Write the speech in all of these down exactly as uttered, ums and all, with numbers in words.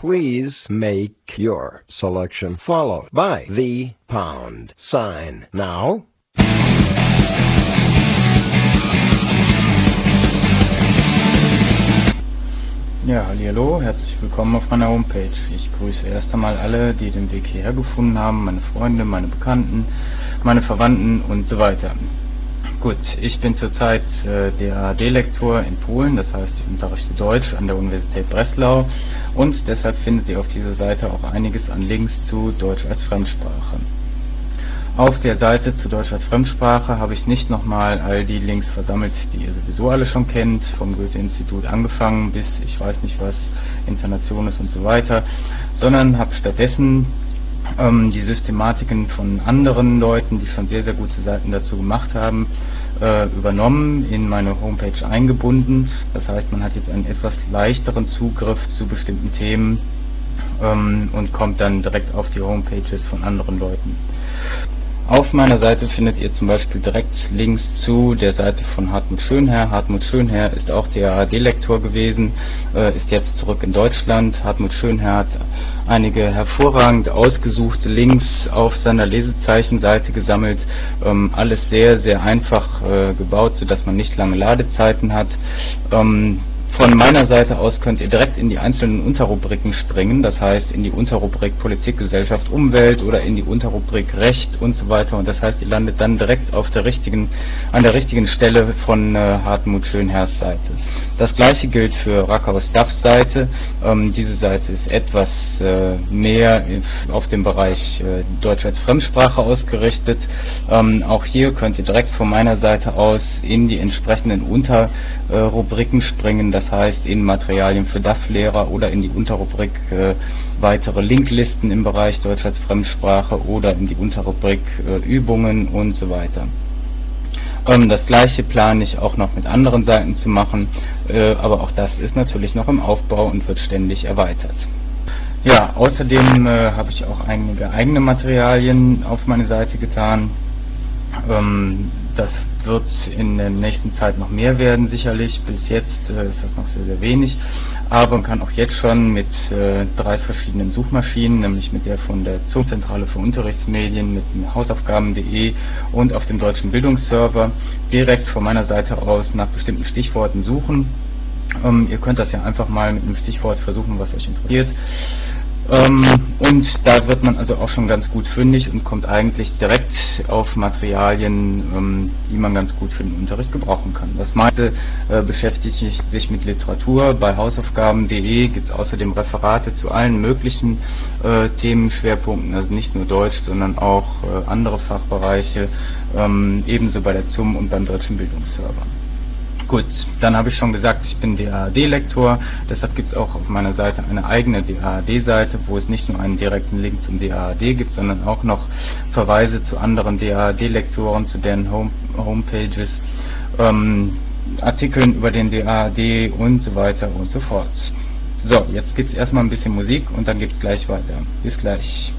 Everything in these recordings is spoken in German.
Please make your selection followed by the pound sign. Now. Ja, hallihallo, herzlich willkommen auf meiner Homepage. Ich grüße erst einmal alle, die den Weg hierher gefunden haben, meine Freunde, meine Bekannten, meine Verwandten und so weiter. Gut, ich bin zurzeit äh, D A D-Lektor in Polen, das heißt, ich unterrichte Deutsch an der Universität Breslau und deshalb findet ihr auf dieser Seite auch einiges an Links zu Deutsch als Fremdsprache. Auf der Seite zu Deutsch als Fremdsprache habe ich nicht nochmal all die Links versammelt, die ihr sowieso alle schon kennt, vom Goethe-Institut angefangen bis ich weiß nicht was, Internationes und so weiter, sondern habe stattdessen ähm, die Systematiken von anderen Leuten, die schon sehr, sehr gute Seiten dazu gemacht haben, äh, übernommen, in meine Homepage eingebunden. Das heißt, man hat jetzt einen etwas leichteren Zugriff zu bestimmten Themen ähm, und kommt dann direkt auf die Homepages von anderen Leuten. Auf meiner Seite findet ihr zum Beispiel direkt Links zu der Seite von Hartmut Schönherr. Hartmut Schönherr ist auch D A D-Lektor gewesen, äh, ist jetzt zurück in Deutschland. Hartmut Schönherr hat einige hervorragend ausgesuchte Links auf seiner Lesezeichenseite gesammelt. Ähm, alles sehr, sehr einfach äh, gebaut, sodass man nicht lange Ladezeiten hat. Ähm, Von meiner Seite aus könnt ihr direkt in die einzelnen Unterrubriken springen, das heißt in die Unterrubrik Politik, Gesellschaft, Umwelt oder in die Unterrubrik Recht und so weiter. Und das heißt, ihr landet dann direkt auf der richtigen, an der richtigen Stelle von äh, Hartmut Schönherrs Seite. Das gleiche gilt für Rakaus Duffs Seite. Ähm, diese Seite ist etwas äh, mehr auf dem Bereich äh, Deutsch als Fremdsprache ausgerichtet. Ähm, auch hier könnt ihr direkt von meiner Seite aus in die entsprechenden Unterrubriken springen. Das heißt in Materialien für D A F-Lehrer oder in die Unterrubrik äh, weitere Linklisten im Bereich Deutsch als Fremdsprache oder in die Unterrubrik äh, Übungen und so weiter. Ähm, das gleiche plane ich auch noch mit anderen Seiten zu machen, äh, aber auch das ist natürlich noch im Aufbau und wird ständig erweitert. Ja, außerdem äh, habe ich auch einige eigene Materialien auf meine Seite getan. Ähm, das wird in der nächsten Zeit noch mehr werden, sicherlich. Bis jetzt äh, ist das noch sehr, sehr wenig. Aber man kann auch jetzt schon mit äh, drei verschiedenen Suchmaschinen, nämlich mit der von der Z U M, Zentrale für Unterrichtsmedien, mit dem Hausaufgaben punkt de und auf dem deutschen Bildungsserver direkt von meiner Seite aus nach bestimmten Stichworten suchen. Ähm, ihr könnt das ja einfach mal mit einem Stichwort versuchen, was euch interessiert. Ähm, und da wird man also auch schon ganz gut fündig und kommt eigentlich direkt auf Materialien, ähm, die man ganz gut für den Unterricht gebrauchen kann. Das meiste äh, beschäftigt sich mit Literatur. Bei Hausaufgaben punkt de gibt es außerdem Referate zu allen möglichen äh, Themenschwerpunkten, also nicht nur Deutsch, sondern auch äh, andere Fachbereiche, ähm, ebenso bei der Z U M und beim deutschen Bildungsserver. Gut, dann habe ich schon gesagt, ich bin D A D-Lektor, deshalb gibt es auch auf meiner Seite eine eigene D A D-Seite, wo es nicht nur einen direkten Link zum D A D gibt, sondern auch noch Verweise zu anderen D A D-Lektoren, zu deren Home Homepages, ähm, Artikeln über den D A D und so weiter und so fort. So, jetzt gibt es erstmal ein bisschen Musik und dann geht es gleich weiter. Bis gleich.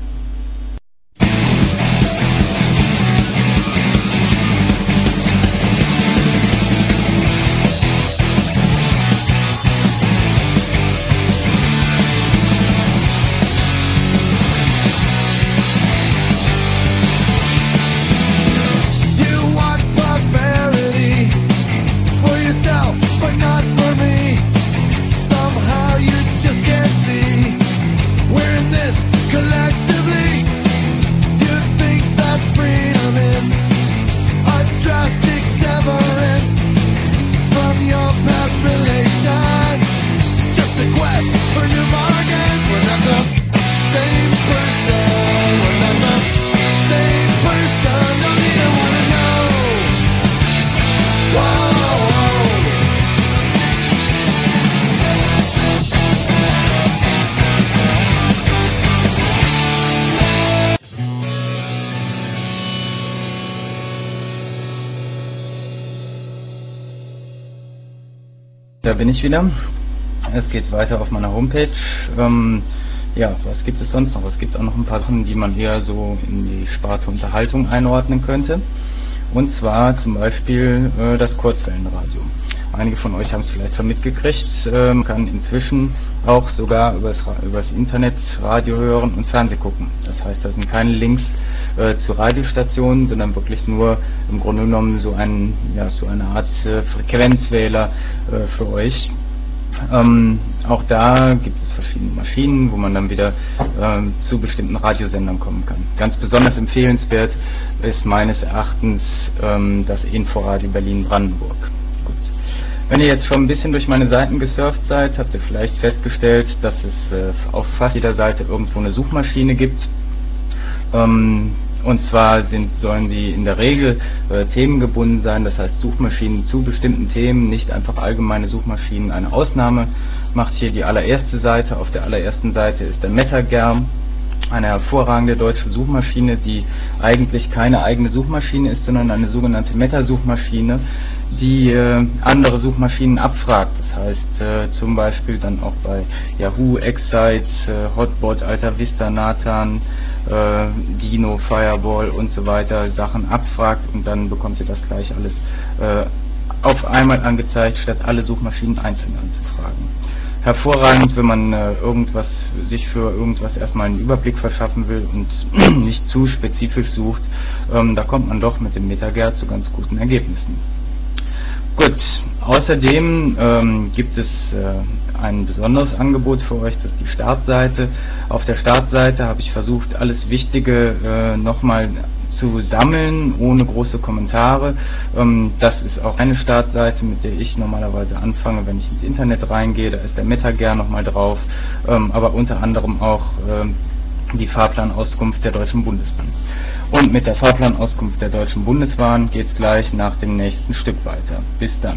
Da bin ich wieder. Es geht weiter auf meiner Homepage. Ähm, ja, was gibt es sonst noch? Es gibt auch noch ein paar Sachen, die man eher so in die Sparte Unterhaltung einordnen könnte. Und zwar zum Beispiel äh, das Kurzwellenradio. Einige von euch haben es vielleicht schon mitgekriegt. Man ähm, kann inzwischen auch sogar übers, übers Internet Radio hören und Fernsehen gucken. Das heißt, da sind keine Links äh, zu Radiostationen, sondern wirklich nur im Grunde genommen so, ein, ja, so eine Art äh, Frequenzwähler äh, für euch. Ähm, auch da gibt es verschiedene Maschinen, wo man dann wieder ähm, zu bestimmten Radiosendern kommen kann. Ganz besonders empfehlenswert ist meines Erachtens ähm, das Inforadio Berlin-Brandenburg. Gut. Wenn ihr jetzt schon ein bisschen durch meine Seiten gesurft seid, habt ihr vielleicht festgestellt, dass es äh, auf fast jeder Seite irgendwo eine Suchmaschine gibt. Ähm, Und zwar sind, sollen sie in der Regel äh, themengebunden sein, das heißt Suchmaschinen zu bestimmten Themen, nicht einfach allgemeine Suchmaschinen. Eine Ausnahme macht hier die allererste Seite. Auf der allerersten Seite ist der MetaGer, eine hervorragende deutsche Suchmaschine, die eigentlich keine eigene Suchmaschine ist, sondern eine sogenannte Meta-Suchmaschine, die äh, andere Suchmaschinen abfragt. Das heißt äh, zum Beispiel dann auch bei Yahoo, Excite, äh, Hotbot, Alta Vista, Nathan, äh, Dino, Fireball und so weiter Sachen abfragt, und dann bekommt ihr das gleich alles äh, auf einmal angezeigt, statt alle Suchmaschinen einzeln anzufragen. Hervorragend, wenn man äh, irgendwas sich für irgendwas erstmal einen Überblick verschaffen will und nicht zu spezifisch sucht, ähm, da kommt man doch mit dem MetaGer zu ganz guten Ergebnissen. Gut, außerdem ähm, gibt es äh, ein besonderes Angebot für euch, das ist die Startseite. Auf der Startseite habe ich versucht, alles Wichtige äh, nochmal zu sammeln, ohne große Kommentare. Ähm, das ist auch eine Startseite, mit der ich normalerweise anfange, wenn ich ins Internet reingehe. Da ist der MetaGer nochmal drauf, ähm, aber unter anderem auch äh, die Fahrplanauskunft der Deutschen Bundesbahn. Und mit der Fahrplanauskunft der Deutschen Bundesbahn geht es gleich nach dem nächsten Stück weiter. Bis dann.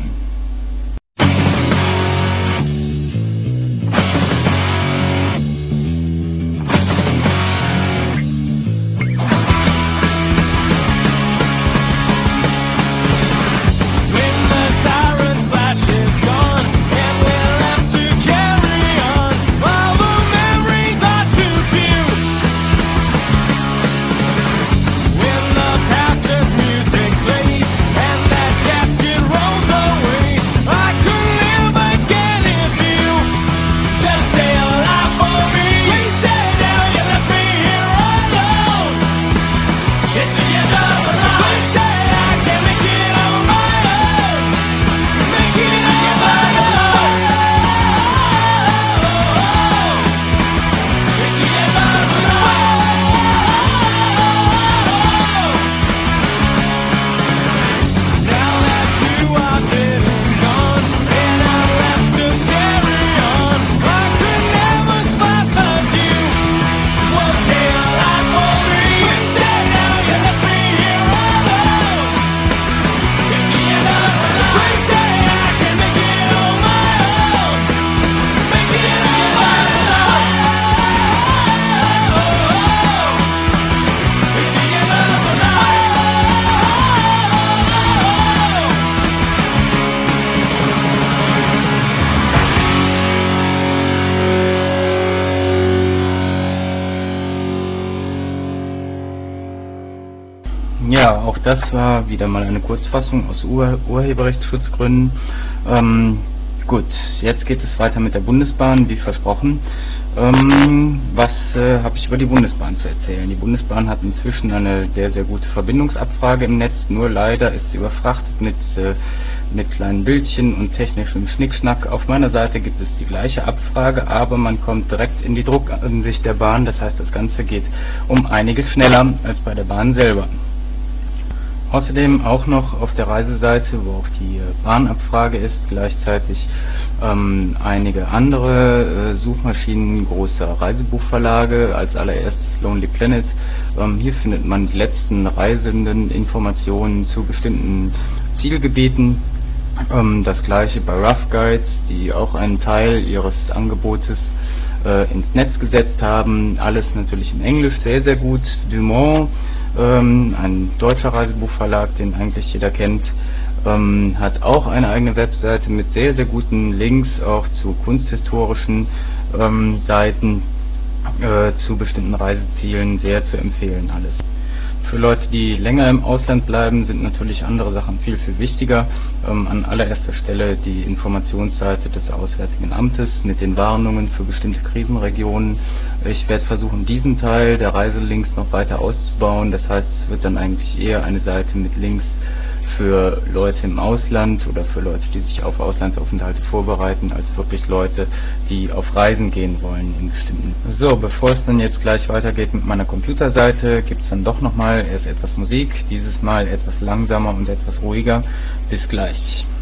Ja, auch das war wieder mal eine Kurzfassung aus Ur Urheberrechtsschutzgründen. Ähm, gut, jetzt geht es weiter mit der Bundesbahn, wie versprochen. Ähm, was äh, habe ich über die Bundesbahn zu erzählen? Die Bundesbahn hat inzwischen eine sehr, sehr gute Verbindungsabfrage im Netz, nur leider ist sie überfrachtet mit, äh, mit kleinen Bildchen und technischem Schnickschnack. Auf meiner Seite gibt es die gleiche Abfrage, aber man kommt direkt in die Druckansicht der Bahn, das heißt, das Ganze geht um einiges schneller als bei der Bahn selber. Außerdem auch noch auf der Reiseseite, wo auch die Bahnabfrage ist, gleichzeitig ähm, einige andere äh, Suchmaschinen großer Reisebuchverlage, als allererstes Lonely Planet. Ähm, hier findet man die letzten Reisenden Informationen zu bestimmten Zielgebieten. Ähm, das gleiche bei Rough Guides, die auch einen Teil ihres Angebotes äh, ins Netz gesetzt haben. Alles natürlich in Englisch, sehr, sehr gut. Dumont, ähm, ein deutscher Reisebuchverlag, den eigentlich jeder kennt, ähm, hat auch eine eigene Webseite mit sehr, sehr guten Links, auch zu kunsthistorischen ähm, Seiten, äh, zu bestimmten Reisezielen, sehr zu empfehlen alles. Für Leute, die länger im Ausland bleiben, sind natürlich andere Sachen viel, viel wichtiger. Ähm, an allererster Stelle die Informationsseite des Auswärtigen Amtes mit den Warnungen für bestimmte Krisenregionen. Ich werde versuchen, diesen Teil der Reiselinks noch weiter auszubauen. Das heißt, es wird dann eigentlich eher eine Seite mit Links für Leute im Ausland oder für Leute, die sich auf Auslandsaufenthalte vorbereiten, als wirklich Leute, die auf Reisen gehen wollen in bestimmten. So, bevor es dann jetzt gleich weitergeht mit meiner Computerseite, gibt es dann doch nochmal erst etwas Musik, dieses Mal etwas langsamer und etwas ruhiger. Bis gleich.